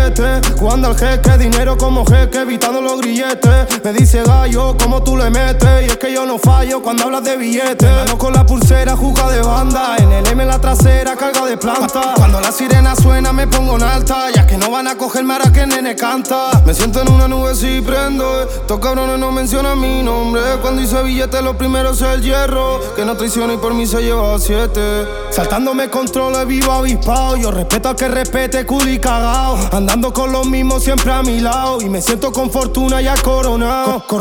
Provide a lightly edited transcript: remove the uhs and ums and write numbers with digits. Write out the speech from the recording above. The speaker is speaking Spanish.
billete, jugando al jeque, dinero como jeque, evitando los grilletes. Me dice gallo, como tú le metes, y es que yo no fallo cuando hablas de billetes. Mano con la pulsera, juega de banda, en el M en la trasera, carga de planta. Cuando la sirena suena me pongo en alta, ya que no van a cogerme ahora que el nene canta. Me siento en una nube si prendo, estos cabrones no mencionan mi nombre. Cuando hice billetes lo primero es el hierro, que no traiciona y por mí se lleva 7. Saltándome controles, vivo avispado, yo respeto al que respete, culi cagao. Andando con los mismos siempre a mi lado, y me siento con fortuna ya coronado.